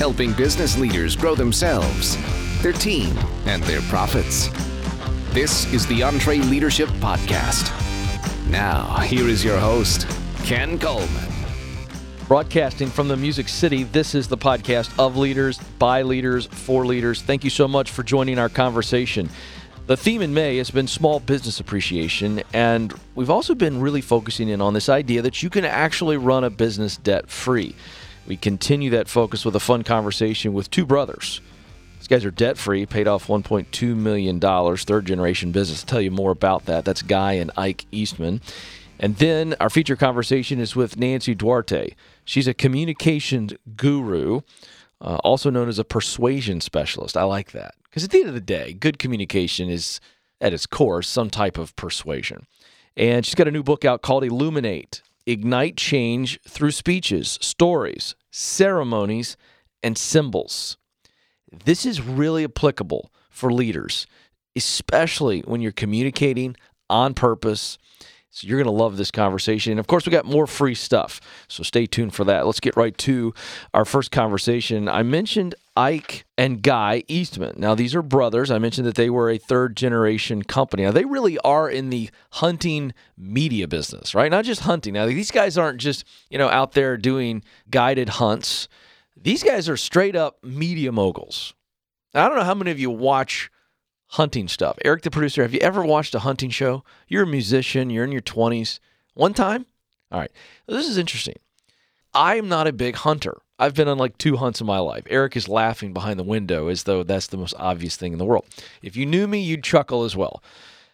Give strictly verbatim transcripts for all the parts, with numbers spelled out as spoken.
helping business leaders grow themselves, their team, and their profits. This is the EntreLeadership Podcast. Now, here is your host, Ken Coleman. Broadcasting from the Music City, this is the podcast of leaders, by leaders, for leaders. Thank you so much for joining our conversation. The theme in May has been small business appreciation, and we've also been really focusing in on this idea that you can actually run a business debt-free. We continue that focus with a fun conversation with two brothers. These guys are debt-free, paid off one point two million dollars, third-generation business. I'll tell you more about that. That's Guy and Ike Eastman. And then our feature conversation is with Nancy Duarte. She's a communications guru, uh, also known as a persuasion specialist. I like that. Because at the end of the day, good communication is, at its core, some type of persuasion. And she's got a new book out called Illuminate, Ignite Change Through Speeches, Stories, Ceremonies, and Symbols. This is really applicable for leaders, especially when you're communicating on purpose. So you're going to love this conversation. And of course, we got more free stuff. So stay tuned for that. Let's get right to our first conversation. I mentioned Ike and Guy Eastman. Now, these are brothers. I mentioned that they were a third-generation company. Now, they really are in the hunting media business, right? Not just hunting. Now, these guys aren't just, you know, out there doing guided hunts. These guys are straight-up media moguls. Now, I don't know how many of you watch hunting stuff. Eric, the producer, have you ever watched a hunting show? You're a musician. You're in your twenties. One time? All right. This is interesting. I'm not a big hunter. I've been on like two hunts in my life. Eric is laughing behind the window as though that's the most obvious thing in the world. If you knew me, you'd chuckle as well.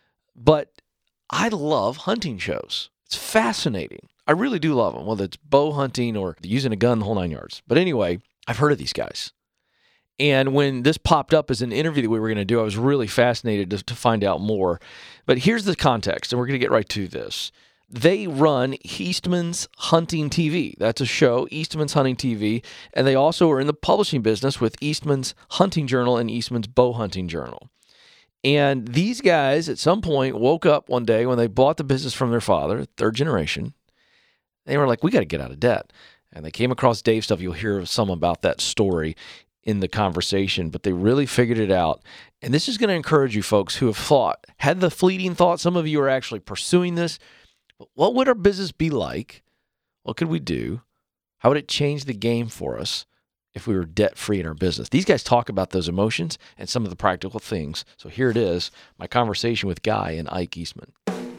But I love hunting shows. It's fascinating. I really do love them, whether it's bow hunting or using a gun the whole nine yards. But anyway, I've heard of these guys. And when this popped up as an interview that we were going to do, I was really fascinated to, to find out more. But here's the context, and we're going to get right to this. They run Eastman's Hunting T V. That's a show, Eastman's Hunting T V. And they also are in the publishing business with Eastman's Hunting Journal and Eastman's Bow Hunting Journal. And these guys, at some point, woke up one day when they bought the business from their father, third generation. They were like, we got to get out of debt. And they came across Dave stuff. You'll hear some about that story in the conversation, but they really figured it out. And this is going to encourage you folks who have thought, had the fleeting thought, some of you are actually pursuing this. What would our business be like? What could we do? How would it change the game for us if we were debt-free in our business? These guys talk about those emotions and some of the practical things. So here it is, my conversation with Guy and Ike Eastman.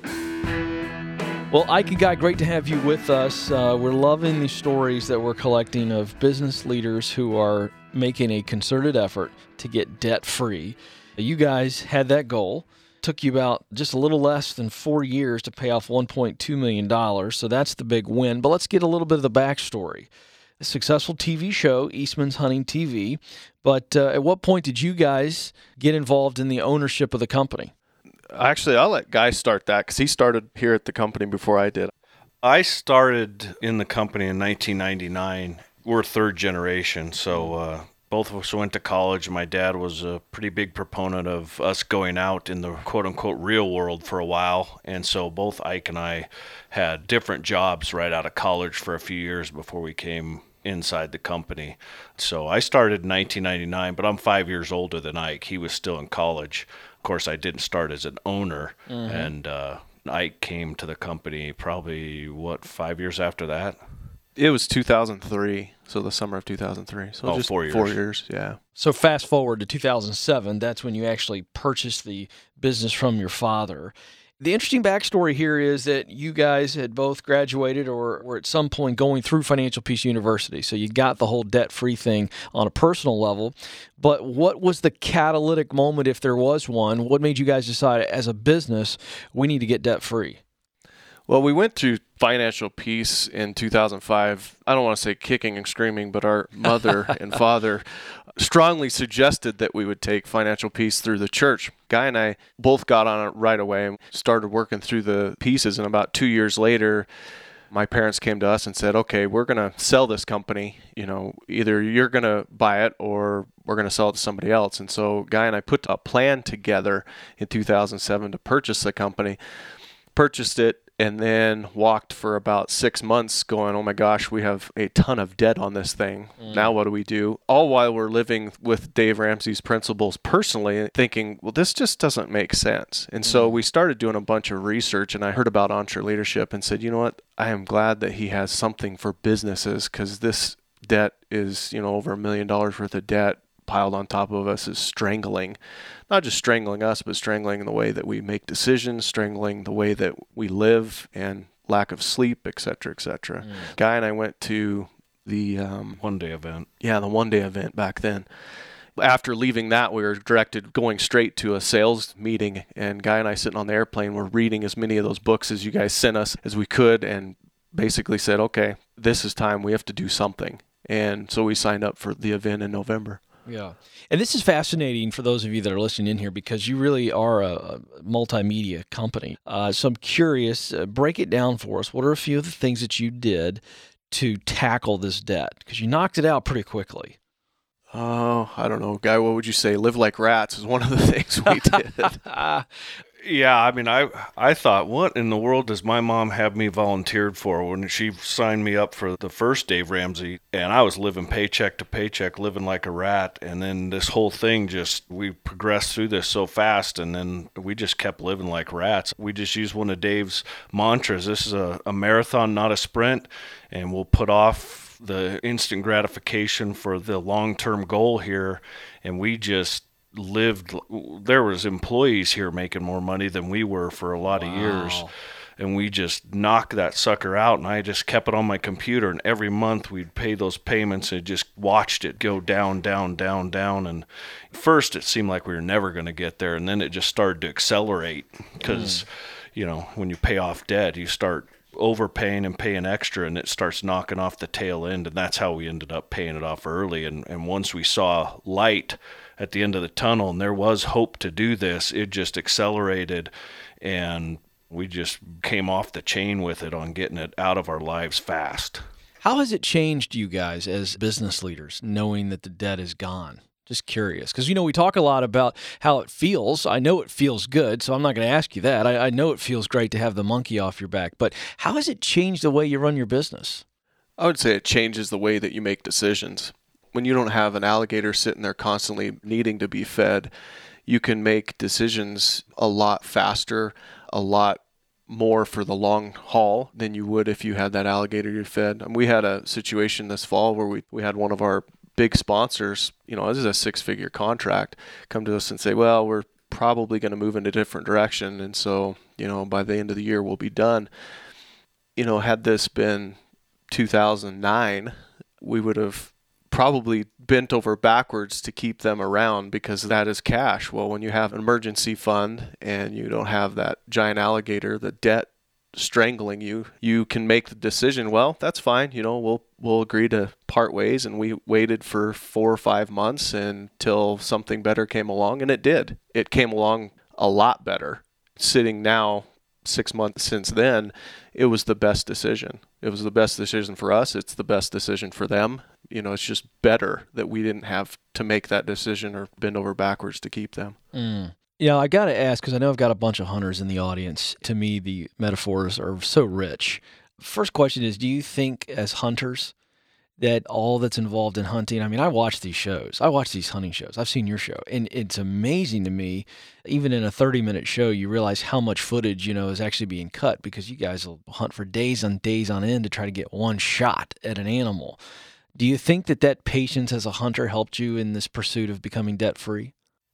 Well, Ike and Guy, great to have you with us. Uh, we're loving the stories that we're collecting of business leaders who are making a concerted effort to get debt-free. You guys had that goal. Took you about just a little less than four years to pay off one point two million dollars, so that's the big win. But let's get a little bit of the backstory. A successful T V show, Eastman's Hunting T V, but uh, at what point did you guys get involved in the ownership of the company? Actually, I'll let Guy start that because he started here at the company before I did. I started in the company in nineteen ninety-nine. We're third generation, so uh, both of us went to college. My dad was a pretty big proponent of us going out in the quote-unquote real world for a while, and so both Ike and I had different jobs right out of college for a few years before we came inside the company. So I started in nineteen ninety-nine, but I'm five years older than Ike. He was still in college. Of course, I didn't start as an owner, mm-hmm. and uh, Ike came to the company probably, what, five years after that? It was two thousand three, so the summer of two thousand three. So oh, just four years. Four years, yeah. So fast forward to two thousand seven, that's when you actually purchased the business from your father. The interesting backstory here is that you guys had both graduated or were at some point going through Financial Peace University. So you got the whole debt-free thing on a personal level. But what was the catalytic moment, if there was one? What made you guys decide as a business, we need to get debt-free? Well, we went through Financial Peace in two thousand five. I don't want to say kicking and screaming, but our mother and father strongly suggested that we would take Financial Peace through the church. Guy and I both got on it right away and started working through the pieces. And about two years later, my parents came to us and said, okay, we're going to sell this company. You know, either you're going to buy it or we're going to sell it to somebody else. And so Guy and I put a plan together in two thousand seven to purchase the company. purchased it, and then walked for about six months going, oh my gosh, we have a ton of debt on this thing. Mm. Now what do we do? All while we're living with Dave Ramsey's principles personally, thinking, well, this just doesn't make sense. And mm. so we started doing a bunch of research, and I heard about EntreLeadership and said, you know what? I am glad that he has something for businesses, because this debt is, you know, over a million dollars worth of debt piled on top of us is strangling, not just strangling us, but strangling the way that we make decisions, strangling the way that we live, and lack of sleep, et cetera, et cetera. Mm. Guy and I went to the um, one-day event. Yeah, the one-day event back then. After leaving that, we were directed going straight to a sales meeting, and Guy and I sitting on the airplane were reading as many of those books as you guys sent us as we could, and basically said, okay, this is time. We have to do something. And so we signed up for the event in November. Yeah. And this is fascinating for those of you that are listening in here, because you really are a, a multimedia company. Uh, so I'm curious, uh, break it down for us. What are a few of the things that you did to tackle this debt? Because you knocked it out pretty quickly. Oh, I don't know. Guy, what would you say? Live like rats is one of the things we did. Yeah, I mean, I I thought, what in the world does my mom have me volunteered for when she signed me up for the first Dave Ramsey, and I was living paycheck to paycheck, living like a rat, and then this whole thing just, we progressed through this so fast, and then we just kept living like rats. We just used one of Dave's mantras. This is a, a marathon, not a sprint, and we'll put off the instant gratification for the long-term goal here, and we just lived. There was employees here making more money than we were for a lot wow. of years, and we just knocked that sucker out, and I just kept it on my computer, and every month we'd pay those payments and just watched it go down, down, down, down. And first it seemed like we were never going to get there, and then it just started to accelerate because mm. you know, when you pay off debt, you start overpaying and paying extra, and it starts knocking off the tail end, and that's how we ended up paying it off early. And, and once we saw light at the end of the tunnel, and there was hope to do this, it just accelerated, and we just came off the chain with it on getting it out of our lives fast. How has it changed you guys as business leaders, knowing that the debt is gone? Just curious, because, you know, we talk a lot about how it feels. I know it feels good, so I'm not going to ask you that. I, I know it feels great to have the monkey off your back, but how has it changed the way you run your business? I would say it changes the way that you make decisions. When you don't have an alligator sitting there constantly needing to be fed, you can make decisions a lot faster, a lot more for the long haul than you would if you had that alligator you fed. And we had a situation this fall where we, we had one of our big sponsors, you know, this is a six-figure contract, come to us and say, well, we're probably going to move in a different direction, and so, you know, by the end of the year we'll be done. You know, had this been two thousand nine, we would have probably bent over backwards to keep them around, because that is cash. Well, when you have an emergency fund and you don't have that giant alligator, the debt strangling you, you can make the decision, well, that's fine, you know, we'll we'll agree to part ways. And we waited for four or five months until something better came along, and it did. It came along a lot better. Sitting now six months since then, it was the best decision. It was the best decision for us. It's the best decision for them. You know, it's just better that we didn't have to make that decision or bend over backwards to keep them. Mm. Yeah, I got to ask, because I know I've got a bunch of hunters in the audience. To me, the metaphors are so rich. First question is, do you think as hunters that all that's involved in hunting, I mean, I watch these shows. I watch these hunting shows. I've seen your show. And it's amazing to me, even in a thirty-minute show, you realize how much footage, you know, is actually being cut, because you guys will hunt for days on days on end to try to get one shot at an animal. Do you think that that patience as a hunter helped you in this pursuit of becoming debt-free?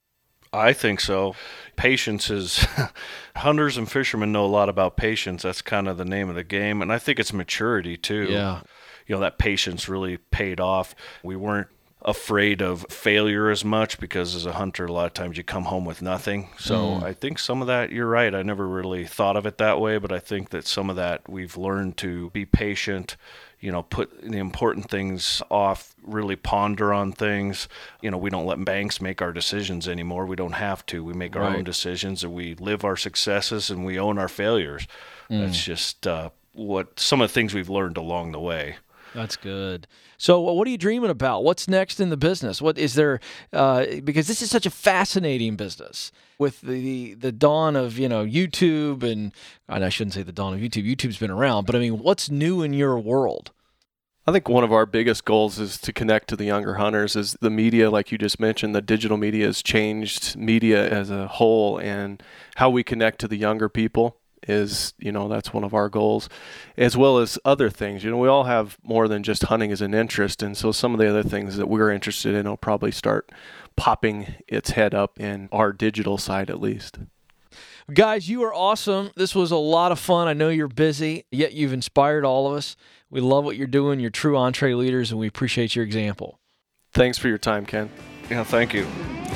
I think so. Patience is, hunters and fishermen know a lot about patience. That's kind of the name of the game. And I think it's maturity too. Yeah. You know, that patience really paid off. We weren't afraid of failure as much, because as a hunter, a lot of times you come home with nothing. So mm. I think some of that, you're right. I never really thought of it that way, but I think that some of that we've learned to be patient, you know, put the important things off, really ponder on things. You know, we don't let banks make our decisions anymore. We don't have to. We make our right. own decisions, and we live our successes, and we own our failures. Mm. That's just uh, what some of the things we've learned along the way. That's good. So what are you dreaming about? What's next in the business? What is there, uh, because this is such a fascinating business with the the dawn of, you know, YouTube and, and I shouldn't say the dawn of YouTube. YouTube's been around, but I mean, what's new in your world? I think one of our biggest goals is to connect to the younger hunters. Is the media, like you just mentioned, the digital media has changed media as a whole, and how we connect to the younger people is, you know, that's one of our goals, as well as other things. You know, we all have more than just hunting as an interest, and so some of the other things that we're interested in will probably start popping its head up in our digital side at least. Guys, you are awesome. This was a lot of fun. I know you're busy, yet you've inspired all of us. We love what you're doing. You're true EntreLeaders, and we appreciate your example. Thanks for your time, Ken. Yeah, thank you.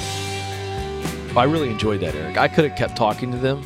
I really enjoyed that, Eric. I could have kept talking to them,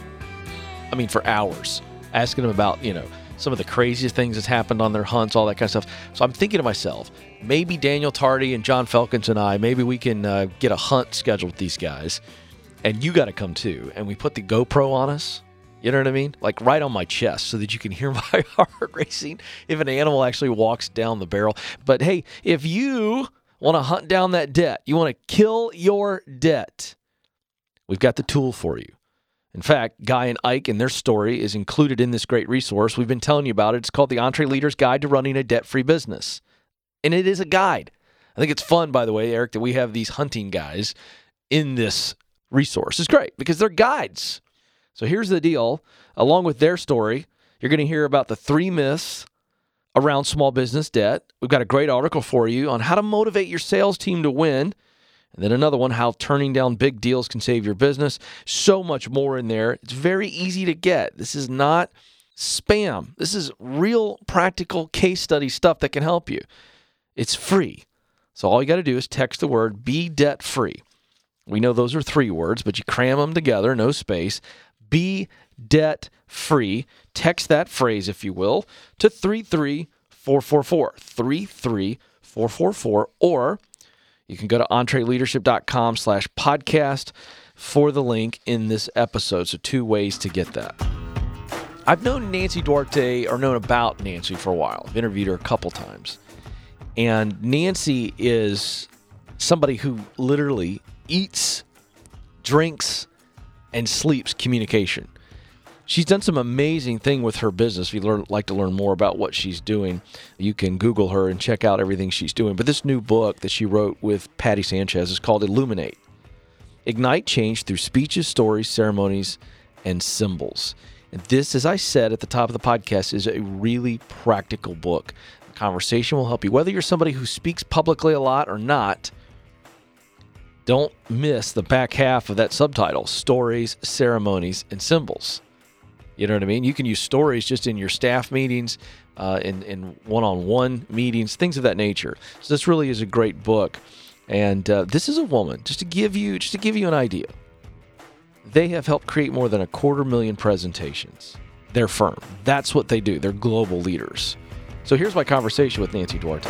I mean, for hours, asking them about, you know, some of the craziest things that's happened on their hunts, all that kind of stuff. So I'm thinking to myself, maybe Daniel Tardy and John Felkins and I, maybe we can uh, get a hunt scheduled with these guys, and you got to come too. And we put the GoPro on us, you know what I mean? Like right on my chest so that you can hear my heart racing if an animal actually walks down the barrel. But hey, if you want to hunt down that debt, you want to kill your debt, we've got the tool for you. In fact, Guy and Ike and their story is included in this great resource. We've been telling you about it. It's called the EntreLeaders Guide to Running a Debt-Free Business. And it is a guide. I think it's fun, by the way, Eric, that we have these hunting guys in this resource. It's great because they're guides. So here's the deal. Along with their story, you're going to hear about the three myths around small business debt. We've got a great article for you on how to motivate your sales team to win. And then another one, how turning down big deals can save your business. So much more in there. It's very easy to get. This is not spam. This is real practical case study stuff that can help you. It's free. So all you got to do is text the word Be Debt Free. We know those are three words, but you cram them together, no space. Be Debt Free. Text that phrase, if you will, to three three four four four. three three four four four, or you can go to entreleadership.com slash podcast for the link in this episode. So two ways to get that. I've known Nancy Duarte, or known about Nancy for a while. I've interviewed her a couple times. And Nancy is somebody who literally eats, drinks, and sleeps communication. She's done some amazing thing with her business. If you'd learn, like to learn more about what she's doing, you can Google her and check out everything she's doing. But this new book that she wrote with Patty Sanchez is called Illuminate. Ignite change through speeches, stories, ceremonies, and symbols. And this, as I said at the top of the podcast, is a really practical book. The conversation will help you. Whether you're somebody who speaks publicly a lot or not, don't miss the back half of that subtitle, Stories, Ceremonies, and Symbols. You know what I mean? You can use stories just in your staff meetings, uh, in, in one-on-one meetings, things of that nature. So this really is a great book. And uh, this is a woman, just to give you just to give you an idea. They have helped create more than a quarter million presentations. Their firm. That's what they do. They're global leaders. So here's my conversation with Nancy Duarte.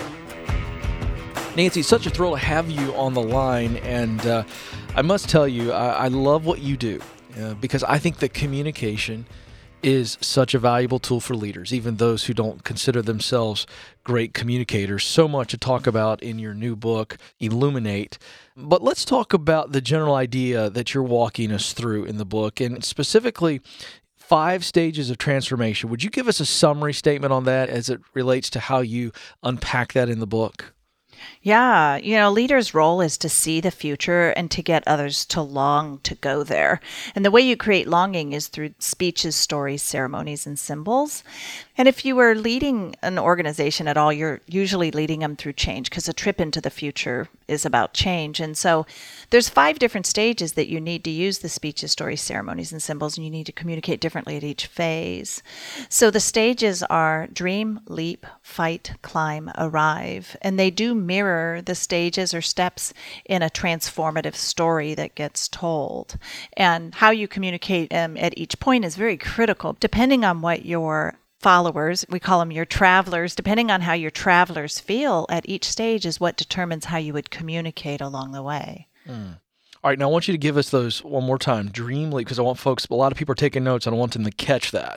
Nancy, it's such a thrill to have you on the line. And uh, I must tell you, I, I love what you do uh, because I think that communication is such a valuable tool for leaders, even those who don't consider themselves great communicators. So much to talk about in your new book, Illuminate. But let's talk about the general idea that you're walking us through in the book, and specifically five stages of transformation. Would you give us a summary statement on that as it relates to how you unpack that in the book? Yeah, you know, leaders' role is to see the future and to get others to long to go there. And the way you create longing is through speeches, stories, ceremonies, and symbols. And if you are leading an organization at all, you're usually leading them through change, because a trip into the future is about change. And so there's five different stages that you need to use the speeches, stories, ceremonies, and symbols, and you need to communicate differently at each phase. So the stages are dream, leap, fight, climb, arrive. And they do mirror the stages or steps in a transformative story that gets told. And how you communicate um, at each point is very critical, depending on what your followers, we call them your travelers, depending on how your travelers feel at each stage is what determines how you would communicate along the way. Mm. All right, now I want you to give us those one more time. Dream leap, because I want folks, a lot of people are taking notes, and I want them to catch that.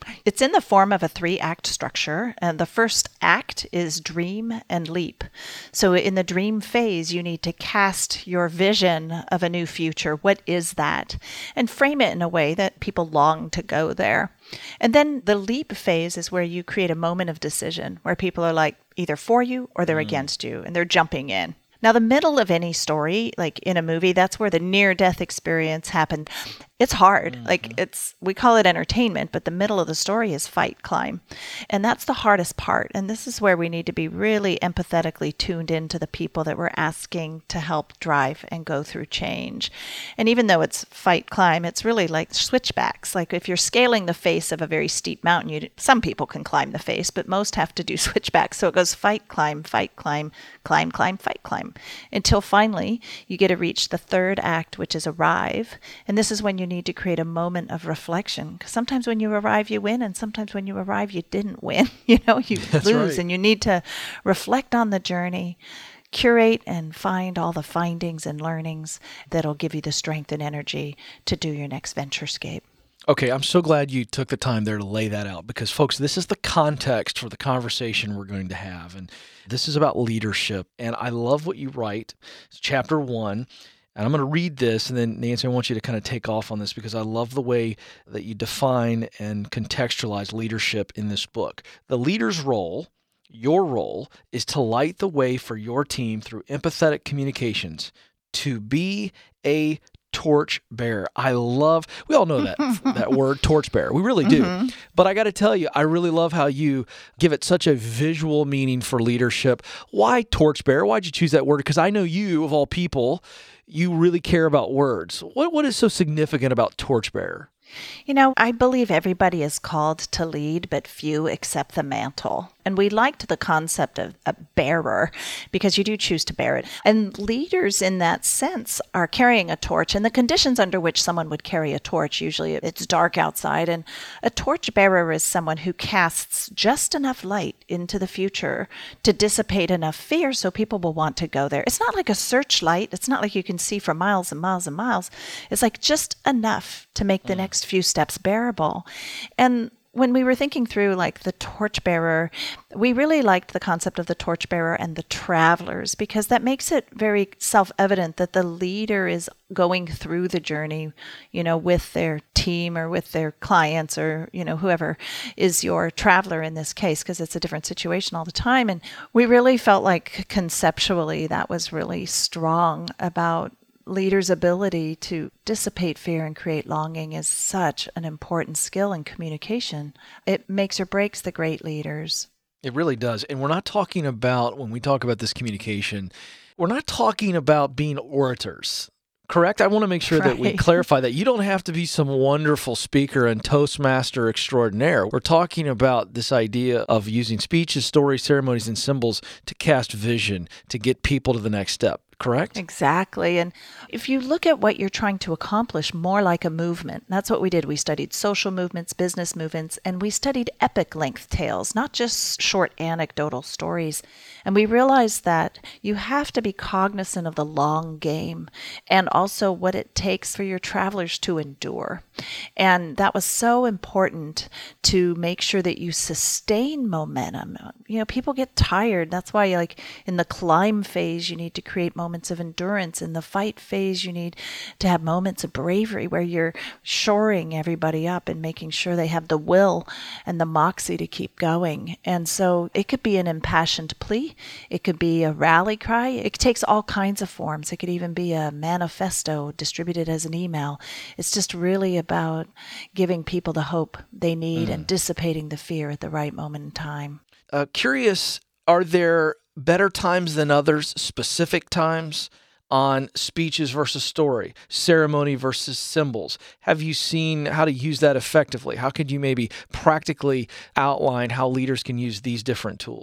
It's in the form of a three-act structure, and the first act is dream and leap. So in the dream phase, you need to cast your vision of a new future. What is that? And frame it in a way that people long to go there. And then the leap phase is where you create a moment of decision, where people are like either for you or they're mm. against you, and they're jumping in. Now, the middle of any story, like in a movie, that's where the near-death experience happened. It's hard. Mm-hmm. Like it's, we call it entertainment, but the middle of the story is fight, climb. And that's the hardest part. And this is where we need to be really empathetically tuned into the people that we're asking to help drive and go through change. And even though it's fight, climb, it's really like switchbacks. Like if you're scaling the face of a very steep mountain, you, some people can climb the face, but most have to do switchbacks. So it goes fight, climb, fight, climb, climb, climb, fight, climb, until finally you get to reach the third act, which is arrive. And this is when you need to create a moment of reflection. Because sometimes when you arrive, you win, and sometimes when you arrive, you didn't win. You know, you That's lose, right. and you need to reflect on the journey, curate and find all the findings and learnings that'll give you the strength and energy to do your next venturescape. Okay, I'm so glad you took the time there to lay that out because, folks, this is the context for the conversation we're going to have. And this is about leadership. And I love what you write. It's chapter one. And I'm going to read this, and then, Nancy, I want you to kind of take off on this because I love the way that you define and contextualize leadership in this book. The leader's role, your role, is to light the way for your team through empathetic communications, to be a torch bearer. I love, we all know that, that word, torch bearer. We really do. Mm-hmm. But I got to tell you, I really love how you give it such a visual meaning for leadership. Why torch bearer? Why'd you choose that word? Because I know you, of all people, you really care about words. What What is so significant about torchbearer? You know, I believe everybody is called to lead, but few accept the mantle. And we liked the concept of a bearer because you do choose to bear it. And leaders in that sense are carrying a torch, and the conditions under which someone would carry a torch, usually it's dark outside. And a torch bearer is someone who casts just enough light into the future to dissipate enough fear so people will want to go there. It's not like a searchlight. It's not like you can see for miles and miles and miles. It's like just enough to make the mm. next few steps bearable. And when we were thinking through like the torchbearer, we really liked the concept of the torchbearer and the travelers because that makes it very self-evident that the leader is going through the journey, you know, with their team or with their clients or, you know, whoever is your traveler in this case, because it's a different situation all the time. And we really felt like conceptually that was really strong about leaders' ability to dissipate fear and create longing is such an important skill in communication. It makes or breaks the great leaders. It really does. And we're not talking about, when we talk about this communication, we're not talking about being orators. Correct? I want to make sure right. that we clarify that. You don't have to be some wonderful speaker and Toastmaster extraordinaire. We're talking about this idea of using speeches, stories, ceremonies, and symbols to cast vision, to get people to the next step. Correct? Exactly. And if you look at what you're trying to accomplish more like a movement, that's what we did. We studied social movements, business movements, and we studied epic length tales, not just short anecdotal stories. And we realized that you have to be cognizant of the long game and also what it takes for your travelers to endure. And that was so important to make sure that you sustain momentum. You know, people get tired. That's why, like, in the climb phase, you need to create moments of endurance. In the fight phase, you need to have moments of bravery where you're shoring everybody up and making sure they have the will and the moxie to keep going. And so it could be an impassioned plea. It could be a rally cry. It takes all kinds of forms. It could even be a manifesto distributed as an email. It's just really about giving people the hope they need mm. and dissipating the fear at the right moment in time. Uh, curious, are there better times than others, specific times on speeches versus story, ceremony versus symbols? Have you seen how to use that effectively? How could you maybe practically outline how leaders can use these different tools?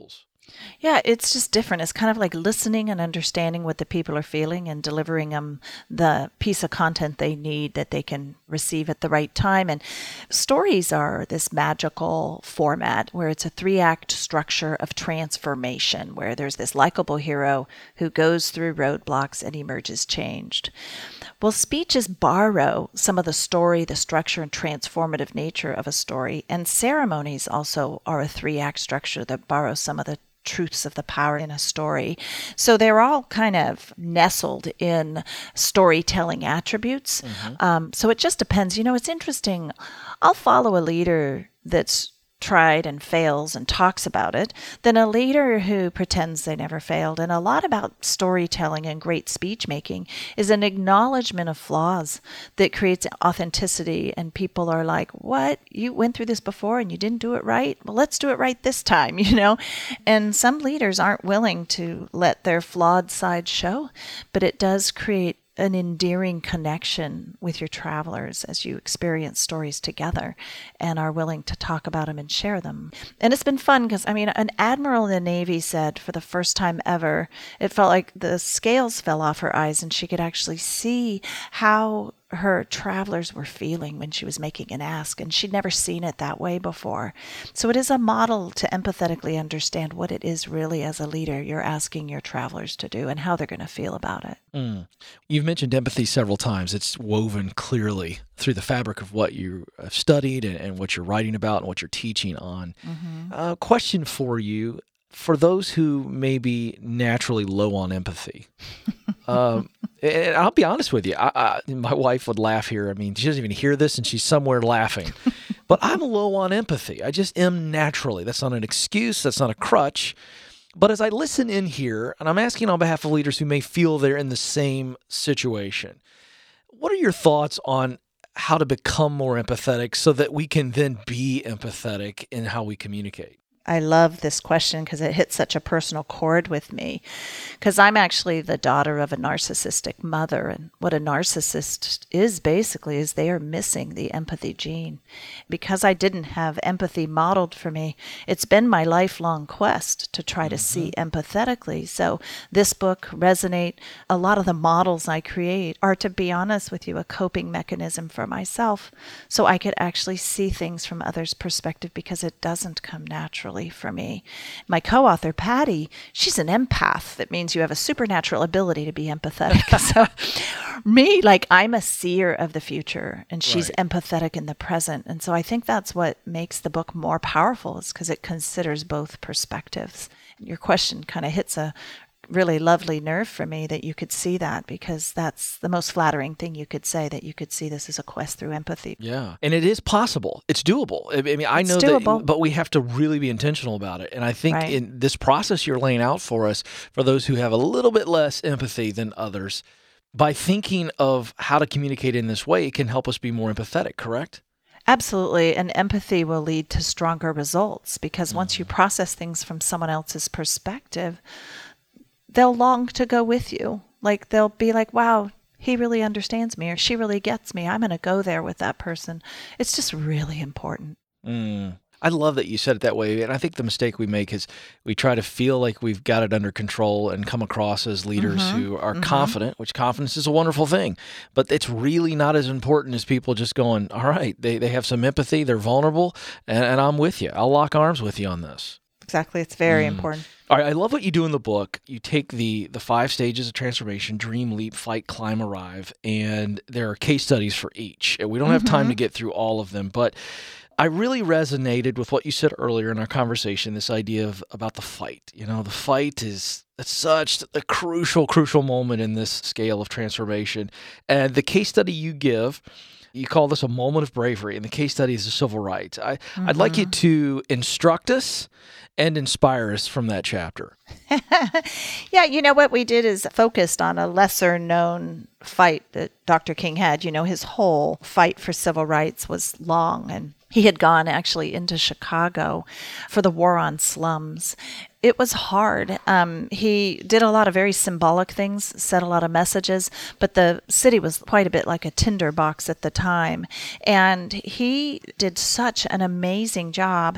Yeah, it's just different. It's kind of like listening and understanding what the people are feeling and delivering them the piece of content they need that they can receive at the right time. And stories are this magical format where it's a three-act structure of transformation, where there's this likable hero who goes through roadblocks and emerges changed. Well, speeches borrow some of the story, the structure, and transformative nature of a story. And ceremonies also are a three-act structure that borrows some of the truths of the power in a story. So they're all kind of nestled in storytelling attributes. Mm-hmm. Um, so it just depends. You know, it's interesting. I'll follow a leader that's tried and fails and talks about it than a leader who pretends they never failed. And a lot about storytelling and great speech making is an acknowledgement of flaws that creates authenticity. And people are like, what? You went through this before and you didn't do it right? Well, let's do it right this time, you know? And some leaders aren't willing to let their flawed side show, but it does create an endearing connection with your travelers as you experience stories together and are willing to talk about them and share them. And it's been fun because, I mean, an admiral in the Navy said for the first time ever, it felt like the scales fell off her eyes and she could actually see how her travelers were feeling when she was making an ask, and she'd never seen it that way before. So it is a model to empathetically understand what it is really as a leader you're asking your travelers to do and how they're going to feel about it. Mm. You've mentioned empathy several times. It's woven clearly through the fabric of what you have studied and, and what you're writing about and what you're teaching on. Mm-hmm. Uh, question for you. For those who may be naturally low on empathy, um, and I'll be honest with you, I, I, my wife would laugh here. I mean, she doesn't even hear this and she's somewhere laughing. But I'm low on empathy. I just am naturally. That's not an excuse. That's not a crutch. But as I listen in here, and I'm asking on behalf of leaders who may feel they're in the same situation, what are your thoughts on how to become more empathetic so that we can then be empathetic in how we communicate? I love this question because it hits such a personal chord with me, because I'm actually the daughter of a narcissistic mother. And what a narcissist is basically is they are missing the empathy gene. Because I didn't have empathy modeled for me, it's been my lifelong quest to try to mm-hmm. see empathetically. So this book, Resonate, a lot of the models I create are, to be honest with you, a coping mechanism for myself so I could actually see things from others' perspective, because it doesn't come naturally for me. My co-author, Patty, she's an empath. That means you have a supernatural ability to be empathetic. So me, like, I'm a seer of the future and she's right. empathetic in the present. And so I think that's what makes the book more powerful, is because it considers both perspectives. Your question kind of hits a really lovely nerve for me that you could see that, because that's the most flattering thing you could say, that you could see this as a quest through empathy. Yeah. And it is possible. It's doable. I mean, I it's know doable. that, but we have to really be intentional about it. And I think right. in this process you're laying out for us, for those who have a little bit less empathy than others, by thinking of how to communicate in this way, it can help us be more empathetic, correct? Absolutely. And empathy will lead to stronger results, because mm-hmm. once you process things from someone else's perspective, they'll long to go with you. Like, they'll be like, wow, he really understands me, or she really gets me. I'm going to go there with that person. It's just really important. Mm. I love that you said it that way. And I think the mistake we make is we try to feel like we've got it under control and come across as leaders mm-hmm. who are mm-hmm. confident, which confidence is a wonderful thing. But it's really not as important as people just going, all right, they, they have some empathy, they're vulnerable, and, and I'm with you. I'll lock arms with you on this. Exactly. It's very mm. important. All right, I love what you do in the book. You take the the five stages of transformation: dream, leap, fight, climb, arrive, and there are case studies for each. And we don't have time mm-hmm. to get through all of them, but I really resonated with what you said earlier in our conversation, this idea of about the fight. You know, the fight is it's such a crucial, crucial moment in this scale of transformation. And the case study you give, you call this a moment of bravery, and the case study is the civil rights. I, mm-hmm. I'd like you to instruct us and inspire us from that chapter. Yeah, you know, what we did is focused on a lesser known fight that Doctor King had. You know, his whole fight for civil rights was long, and he had gone actually into Chicago for the war on slums. It was hard. Um, he did a lot of very symbolic things, said a lot of messages, but the city was quite a bit like a tinderbox at the time. And he did such an amazing job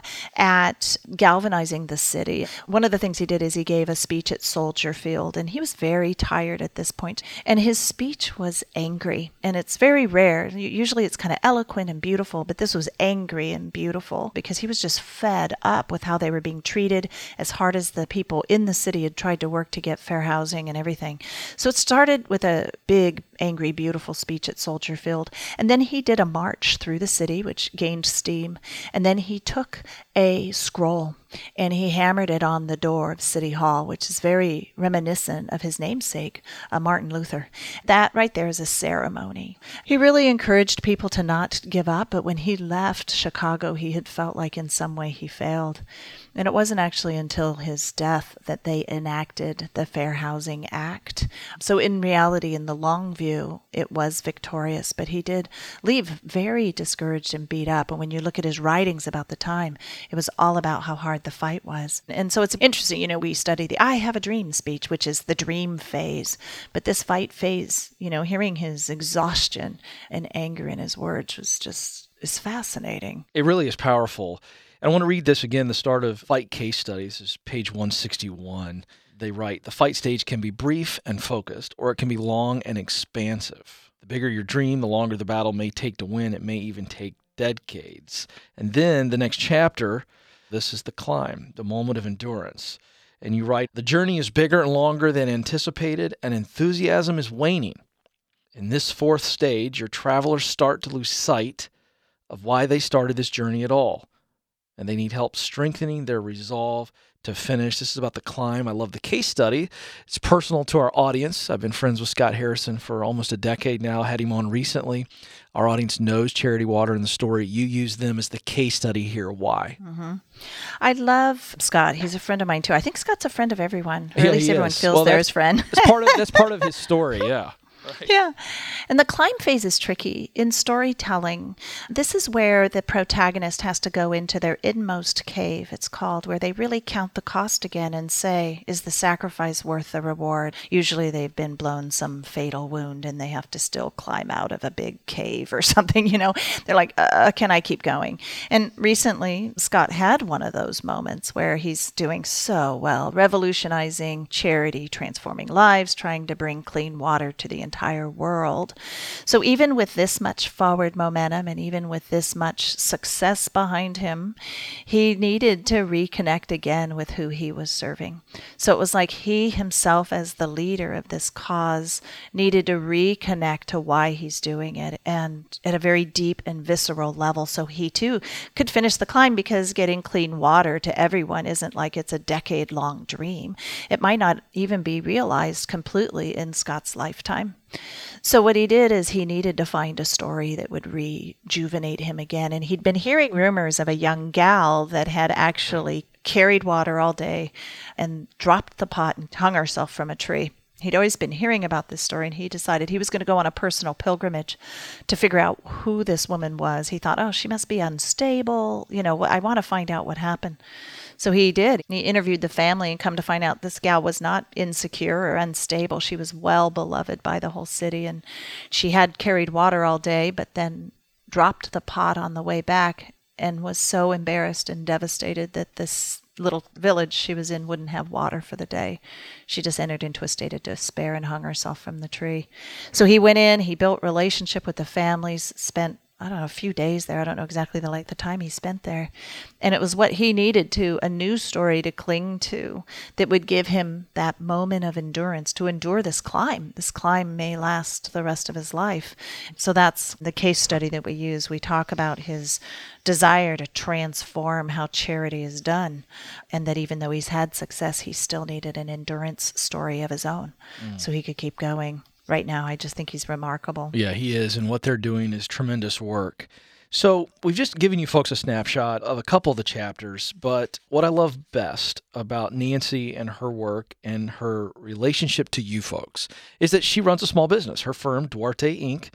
at galvanizing the city. One of the things he did is he gave a speech at Soldier Field, and he was very tired at this point. And his speech was angry, and it's very rare. Usually it's kind of eloquent and beautiful, but this was angry and beautiful because he was just fed up with how they were being treated, as hard as the people in the city had tried to work to get fair housing and everything. So it started with a big, angry, beautiful speech at Soldier Field. And then he did a march through the city, which gained steam. And then he took a scroll and he hammered it on the door of City Hall, which is very reminiscent of his namesake, uh, Martin Luther. That right there is a ceremony. He really encouraged people to not give up, but when he left Chicago, he had felt like in some way he failed. And it wasn't actually until his death that they enacted the Fair Housing Act. So in reality, in the long view, it was victorious, but he did leave very discouraged and beat up. And when you look at his writings about the time, it was all about how hard the fight was. And so it's interesting, you know, we study the I Have a Dream speech, which is the dream phase. But this fight phase, you know, hearing his exhaustion and anger in his words was just, is fascinating. It really is powerful. And I want to read this again, the start of Fight Case Studies. This is page one sixty-one. They write, the fight stage can be brief and focused, or it can be long and expansive. The bigger your dream, the longer the battle may take to win. It may even take decades. And then the next chapter, this is the climb, the moment of endurance. And you write, the journey is bigger and longer than anticipated, and enthusiasm is waning. In this fourth stage, your travelers start to lose sight of why they started this journey at all. And they need help strengthening their resolve to finish. This is about the climb. I love the case study. It's personal to our audience. I've been friends with Scott Harrison for almost a decade now. Had him on recently. Our audience knows Charity Water and the story. You use them as the case study here. Why? Mm-hmm. I love Scott. He's a friend of mine too. I think Scott's a friend of everyone. Or Yeah, at least he everyone is. feels Well, they're that's- his friend. That's part of that's part of his story. Yeah. Right. Yeah. And the climb phase is tricky. In storytelling, this is where the protagonist has to go into their inmost cave, it's called, where they really count the cost again and say, is the sacrifice worth the reward? Usually they've been blown some fatal wound and they have to still climb out of a big cave or something, you know. They're like, uh, can I keep going? And recently, Scott had one of those moments where he's doing so well, revolutionizing charity, transforming lives, trying to bring clean water to the entire world. So even with this much forward momentum and even with this much success behind him, he needed to reconnect again with who he was serving. So it was like he himself, as the leader of this cause, needed to reconnect to why he's doing it, and at a very deep and visceral level, so he too could finish the climb, because getting clean water to everyone isn't like it's a decade-long dream. It might not even be realized completely in Scott's lifetime. So what he did is he needed to find a story that would rejuvenate him again. And he'd been hearing rumors of a young gal that had actually carried water all day and dropped the pot and hung herself from a tree. He'd always been hearing about this story, and he decided he was going to go on a personal pilgrimage to figure out who this woman was. He thought, oh, she must be unstable. You know, I want to find out what happened. So he did. He interviewed the family, and come to find out this gal was not insecure or unstable. She was well beloved by the whole city, and she had carried water all day, but then dropped the pot on the way back and was so embarrassed and devastated that this little village she was in wouldn't have water for the day. She just entered into a state of despair and hung herself from the tree. So he went in, he built relationship with the families, spent I don't know, a few days there. I don't know exactly the length of time he spent there. And it was what he needed to, a new story to cling to that would give him that moment of endurance to endure this climb. This climb may last the rest of his life. So that's the case study that we use. We talk about his desire to transform how charity is done, and that even though he's had success, he still needed an endurance story of his own mm. so he could keep going. Right now, I just think he's remarkable. Yeah, he is, and what they're doing is tremendous work. So we've just given you folks a snapshot of a couple of the chapters, but what I love best about Nancy and her work and her relationship to you folks is that she runs a small business. Her firm, Duarte Incorporated,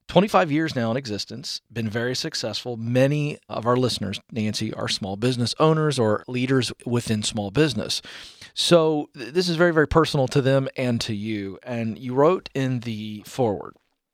twenty-five years now in existence, been very successful. Many of our listeners, Nancy, are small business owners or leaders within small business. So th- this is very, very personal to them and to you. And you wrote in the foreword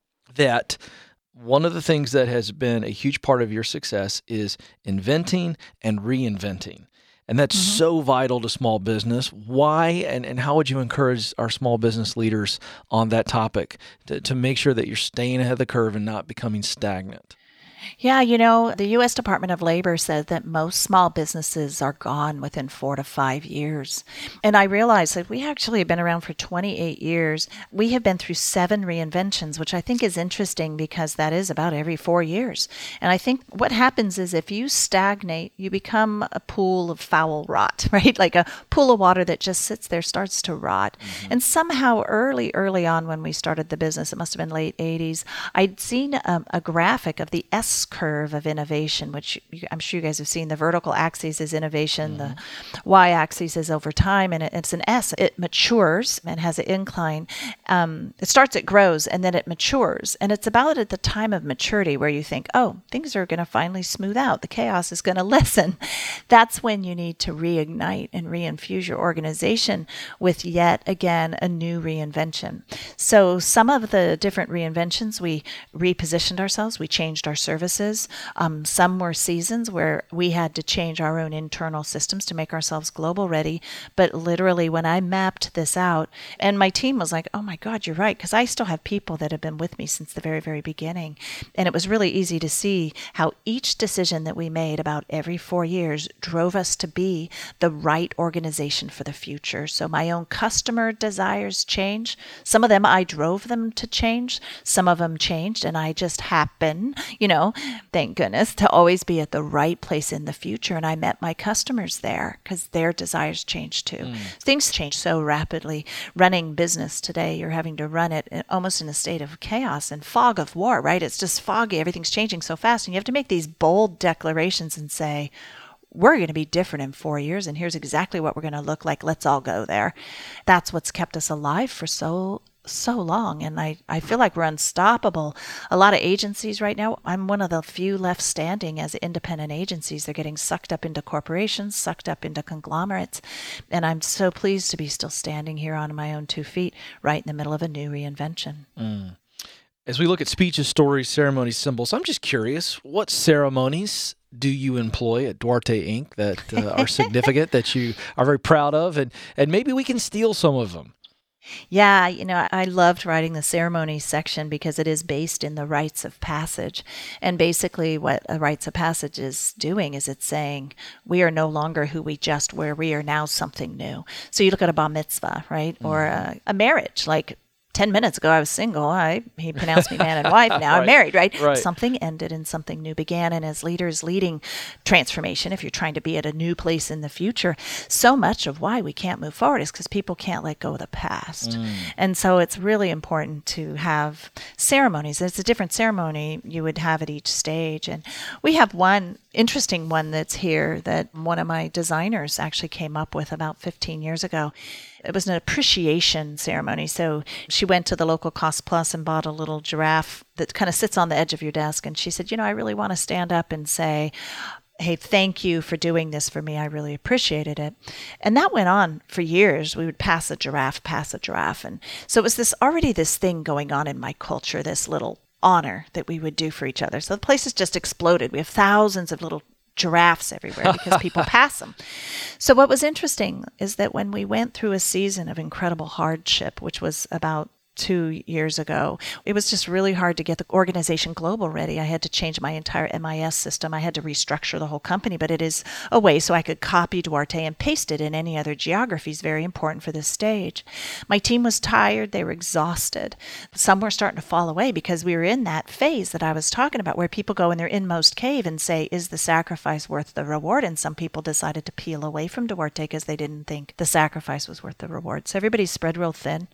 that one of the things that has been a huge part of your success is inventing and reinventing. And that's mm-hmm. so vital to small business. Why and, and how would you encourage our small business leaders on that topic to, to make sure that you're staying ahead of the curve and not becoming stagnant? Yeah, you know, the U S Department of Labor said that most small businesses are gone within four to five years. And I realized that we actually have been around for twenty-eight years. We have been through seven reinventions, which I think is interesting because that is about every four years. And I think what happens is if you stagnate, you become a pool of foul rot, right? Like a pool of water that just sits there, starts to rot. Mm-hmm. And somehow early, early on when we started the business, it must have been late eighties, I'd seen a, a graphic of the S curve of innovation, which I'm sure you guys have seen. The vertical axis is innovation, mm-hmm. the y-axis is over time, and it, it's an S. It matures and has an incline. Um, it starts, it grows, and then it matures. And it's about at the time of maturity where you think, oh, things are going to finally smooth out. The chaos is going to lessen. That's when you need to reignite and reinfuse your organization with yet again a new reinvention. So some of the different reinventions, we repositioned ourselves, we changed our service. Um, some were seasons where we had to change our own internal systems to make ourselves global ready. But literally when I mapped this out, and my team was like, oh my God, you're right. Because I still have people that have been with me since the very, very beginning. And it was really easy to see how each decision that we made about every four years drove us to be the right organization for the future. So my own customer desires change. Some of them I drove them to change. Some of them changed and I just happen, you know, thank goodness, to always be at the right place in the future. And I met my customers there because their desires changed too. Mm. Things change so rapidly. Running business today, you're having to run it almost in a state of chaos and fog of war, right? It's just foggy. Everything's changing so fast. And you have to make these bold declarations and say, we're going to be different in four years. And here's exactly what we're going to look like. Let's all go there. That's what's kept us alive for so so long. And I, I feel like we're unstoppable. A lot of agencies right now, I'm one of the few left standing as independent agencies. They're getting sucked up into corporations, sucked up into conglomerates. And I'm so pleased to be still standing here on my own two feet, right in the middle of a new reinvention. Mm. As we look at speeches, stories, ceremonies, symbols, I'm just curious, what ceremonies do you employ at Duarte Incorporated that uh, are significant, that you are very proud of? And, and maybe we can steal some of them. Yeah, you know, I loved writing the ceremony section because it is based in the rites of passage. And basically what a rites of passage is doing is it's saying we are no longer who we just were. We are now something new. So you look at a bar mitzvah, right? Mm-hmm. Or a, a marriage, like ten minutes ago, I was single. I, he pronounced me man and wife. Now right. I'm married, right? right? Something ended and something new began. And as leaders leading transformation, if you're trying to be at a new place in the future, so much of why we can't move forward is because people can't let go of the past. Mm. And so it's really important to have ceremonies. It's a different ceremony you would have at each stage. And we have one interesting one that's here that one of my designers actually came up with about fifteen years ago. It was an appreciation ceremony. So she went to the local Cost Plus and bought a little giraffe that kind of sits on the edge of your desk. And she said, you know, I really want to stand up and say, hey, thank you for doing this for me. I really appreciated it. And that went on for years. We would pass a giraffe, pass a giraffe. And so it was this already this thing going on in my culture, this little honor that we would do for each other. So the place has just exploded. We have thousands of little giraffes everywhere because people pass them. So what was interesting is that when we went through a season of incredible hardship, which was about two years ago, it was just really hard to get the organization global ready. I had to change my entire M I S system. I had to restructure the whole company, but it is a way so I could copy Duarte and paste it in any other geographies. Very important for this stage. My team was tired. They were exhausted. Some were starting to fall away because we were in that phase that I was talking about where people go in their inmost cave and say, is the sacrifice worth the reward? And some people decided to peel away from Duarte because they didn't think the sacrifice was worth the reward. So everybody spread real thin.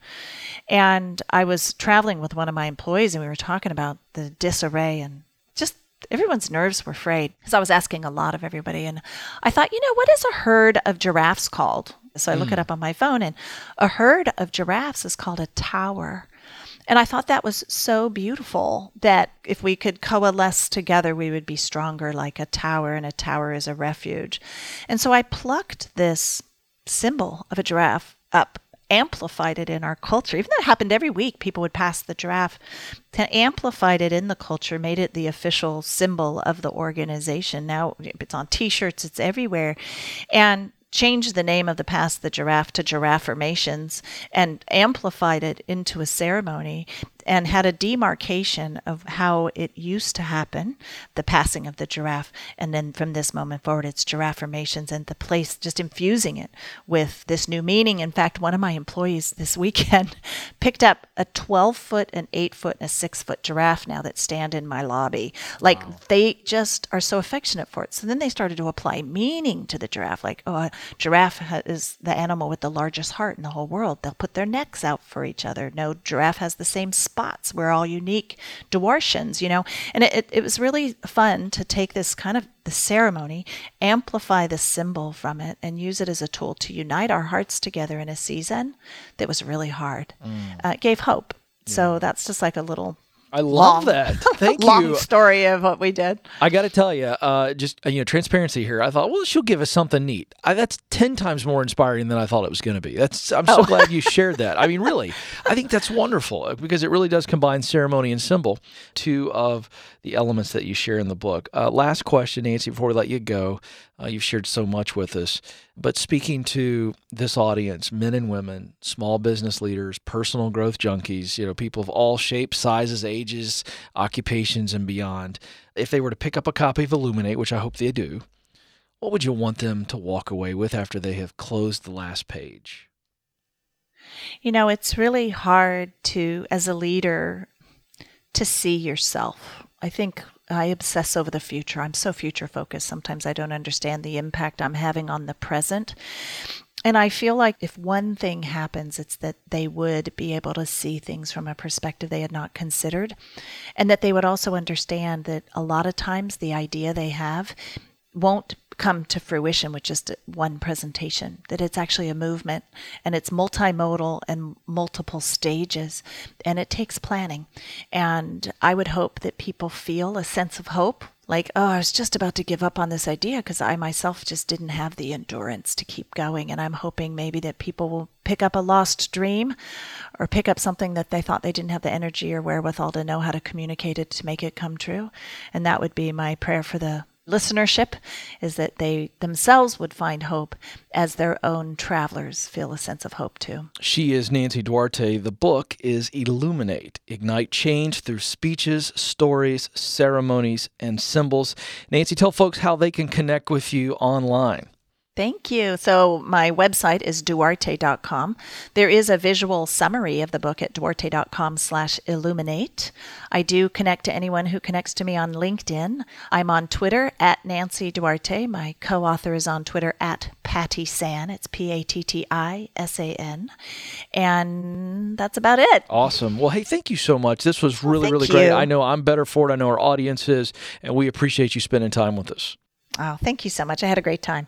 And And I was traveling with one of my employees and we were talking about the disarray and just everyone's nerves were frayed because I was asking a lot of everybody. And I thought, you know, what is a herd of giraffes called? So I look mm. it up on my phone and a herd of giraffes is called a tower. And I thought that was so beautiful that if we could coalesce together, we would be stronger like a tower, and a tower is a refuge. And so I plucked this symbol of a giraffe up, amplified it in our culture. Even though it happened every week, people would pass the giraffe, amplified it in the culture, made it the official symbol of the organization. Now it's on t-shirts, it's everywhere. And changed the name of the Pass the Giraffe to Giraffirmations and amplified it into a ceremony and had a demarcation of how it used to happen, the passing of the giraffe. And then from this moment forward, it's Giraffirmations, and the place just infusing it with this new meaning. In fact, one of my employees this weekend picked up a twelve foot, an eight foot, and a six foot giraffe now that stand in my lobby. Like wow. They just are so affectionate for it. So then they started to apply meaning to the giraffe. Like, oh, a giraffe is the animal with the largest heart in the whole world. They'll put their necks out for each other. No giraffe has the same spots. We're all unique Dwartians, you know. And it, it, it was really fun to take this kind of the ceremony, amplify the symbol from it, and use it as a tool to unite our hearts together in a season that was really hard. Mm. Uh, it gave hope. Yeah. So that's just like a little I love long, that. Thank long you. Long story of what we did. I got to tell you, uh, just you know, transparency here. I thought, well, she'll give us something neat. I, that's ten times more inspiring than I thought it was going to be. That's. I'm so oh. glad you shared that. I mean, really, I think that's wonderful because it really does combine ceremony and symbol, two of the elements that you share in the book. Uh, last question, Nancy, before we let you go. Uh, you've shared so much with us. But speaking to this audience, men and women, small business leaders, personal growth junkies, you know, people of all shapes, sizes, ages, occupations, and beyond, if they were to pick up a copy of Illuminate, which I hope they do, what would you want them to walk away with after they have closed the last page? You know, it's really hard to, as a leader, to see yourself. I think I obsess over the future. I'm so future focused. Sometimes I don't understand the impact I'm having on the present. And I feel like if one thing happens, it's that they would be able to see things from a perspective they had not considered. And that they would also understand that a lot of times the idea they have won't come to fruition with just one presentation, that it's actually a movement and it's multimodal and multiple stages, and it takes planning. And I would hope that people feel a sense of hope, like, oh, I was just about to give up on this idea because I myself just didn't have the endurance to keep going. And I'm hoping maybe that people will pick up a lost dream or pick up something that they thought they didn't have the energy or wherewithal to know how to communicate it to make it come true. And that would be my prayer for the listenership, is that they themselves would find hope as their own travelers feel a sense of hope too. She is Nancy Duarte. The book is Illuminate, Ignite Change Through Speeches, Stories, Ceremonies, and Symbols. Nancy, tell folks how they can connect with you online. Thank you. So my website is duarte dot com. There is a visual summary of the book at duarte dot com slash illuminate. I do connect to anyone who connects to me on LinkedIn. I'm on Twitter at Nancy Duarte. My co-author is on Twitter at Patty San. It's P A T T I S A N. And that's about it. Awesome. Well, hey, thank you so much. This was really, well, really you. great. I know I'm better for it. I know our audience is, and we appreciate you spending time with us. Oh, thank you so much. I had a great time.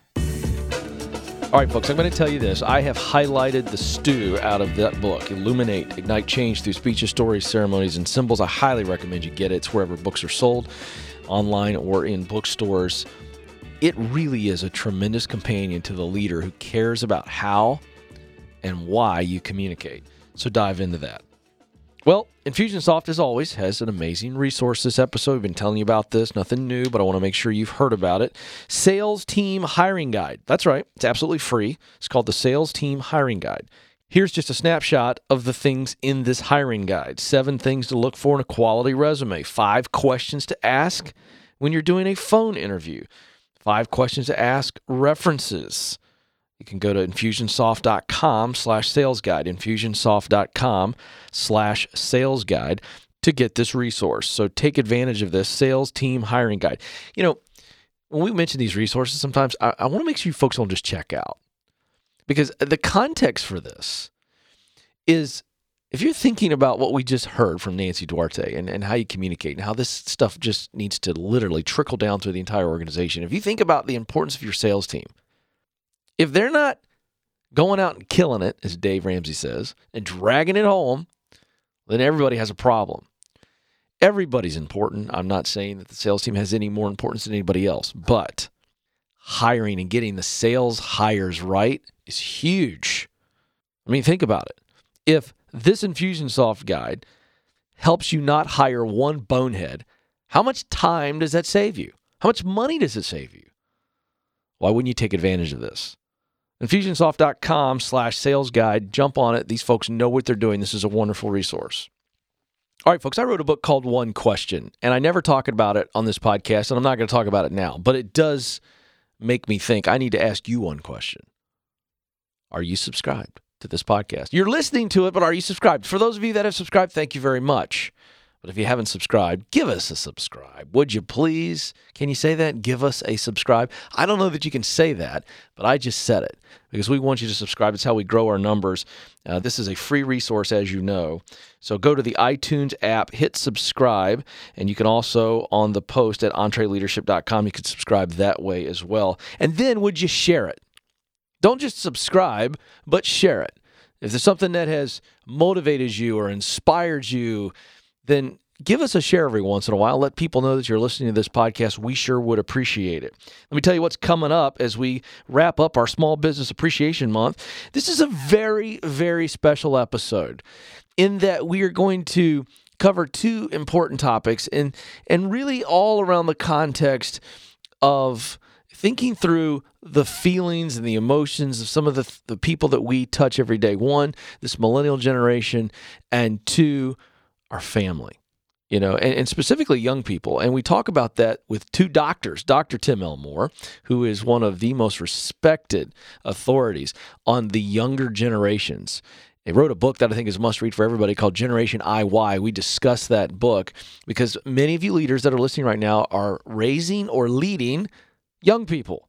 All right, folks, I'm going to tell you this. I have highlighted the stew out of that book, Illuminate, Ignite Change Through Speeches, Stories, Ceremonies, and Symbols. I highly recommend you get it. It's wherever books are sold, online or in bookstores. It really is a tremendous companion to the leader who cares about how and why you communicate. So dive into that. Well, Infusionsoft, as always, has an amazing resource this episode. We've been telling you about this. Nothing new, but I want to make sure you've heard about it. Sales Team Hiring Guide. That's right. It's absolutely free. It's called the Sales Team Hiring Guide. Here's just a snapshot of the things in this hiring guide. Seven things to look for in a quality resume. Five questions to ask when you're doing a phone interview. Five questions to ask references. You can go to infusionsoft.com slash sales guide, infusionsoft.com slash sales guide to get this resource. So take advantage of this Sales Team Hiring Guide. You know, when we mention these resources, sometimes I, I want to make sure you folks don't just check out, because the context for this is, if you're thinking about what we just heard from Nancy Duarte and, and how you communicate and how this stuff just needs to literally trickle down through the entire organization, if you think about the importance of your sales team, if they're not going out and killing it, as Dave Ramsey says, and dragging it home, then everybody has a problem. Everybody's important. I'm not saying that the sales team has any more importance than anybody else, but hiring and getting the sales hires right is huge. I mean, think about it. If this Infusionsoft guide helps you not hire one bonehead, how much time does that save you? How much money does it save you? Why wouldn't you take advantage of this? Infusionsoft.com slash sales guide. Jump on it. These folks know what they're doing. This is a wonderful resource. All right, folks, I wrote a book called One Question, and I never talk about it on this podcast, and I'm not going to talk about it now, but it does make me think I need to ask you one question. Are you subscribed to this podcast? You're listening to it, but are you subscribed? For those of you that have subscribed, thank you very much. But if you haven't subscribed, give us a subscribe. Would you please? Can you say that? Give us a subscribe. I don't know that you can say that, but I just said it because we want you to subscribe. It's how we grow our numbers. Uh, this is a free resource, as you know. So go to the iTunes app, hit subscribe, and you can also, on the post at entree leadership dot com, you can subscribe that way as well. And then would you share it? Don't just subscribe, but share it. If there's something that has motivated you or inspired you, then give us a share every once in a while. Let people know that you're listening to this podcast. We sure would appreciate it. Let me tell you what's coming up as we wrap up our Small Business Appreciation Month. This is a very, very special episode in that we are going to cover two important topics and, and really all around the context of thinking through the feelings and the emotions of some of the, the people that we touch every day. One, this millennial generation, and two, our family, you know, and, and specifically young people. And we talk about that with two doctors, Doctor Tim Elmore, who is one of the most respected authorities on the younger generations. He wrote a book that I think is a must-read for everybody called Generation I Y. We discuss that book because many of you leaders that are listening right now are raising or leading young people.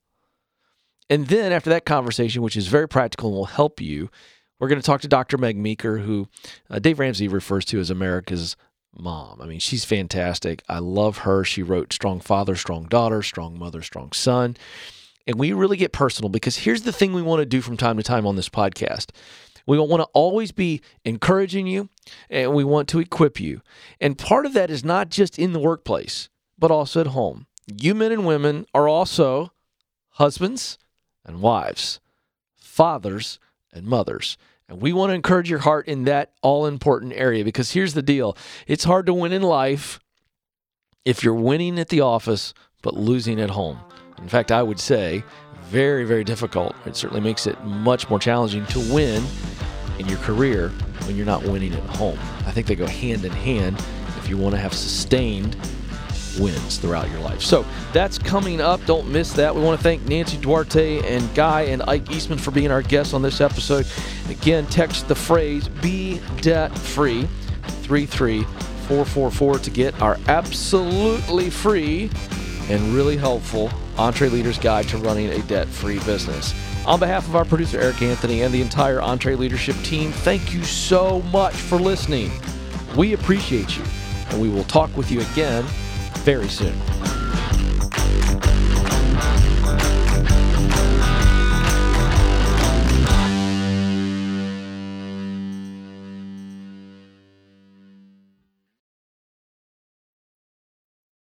And then after that conversation, which is very practical and will help you, we're going to talk to Doctor Meg Meeker, who uh, Dave Ramsey refers to as America's mom. I mean, she's fantastic. I love her. She wrote Strong Father, Strong Daughter, Strong Mother, Strong Son. And we really get personal because here's the thing we want to do from time to time on this podcast. We want to always be encouraging you, and we want to equip you. And part of that is not just in the workplace, but also at home. You men and women are also husbands and wives, fathers and mothers. And we want to encourage your heart in that all-important area because here's the deal. It's hard to win in life if you're winning at the office but losing at home. In fact, I would say very, very difficult. It certainly makes it much more challenging to win in your career when you're not winning at home. I think they go hand in hand if you want to have sustained wins throughout your life. So that's coming up. Don't miss that. We want to thank Nancy Duarte and Guy and Ike Eastman for being our guests on this episode. Again, text the phrase Be Debt Free three three four four four to get our absolutely free and really helpful EntreLeaders Guide to Running a Debt-Free Business. On behalf of our producer Eric Anthony and the entire Entre Leadership team, thank you so much for listening. We appreciate you, and we will talk with you again very soon.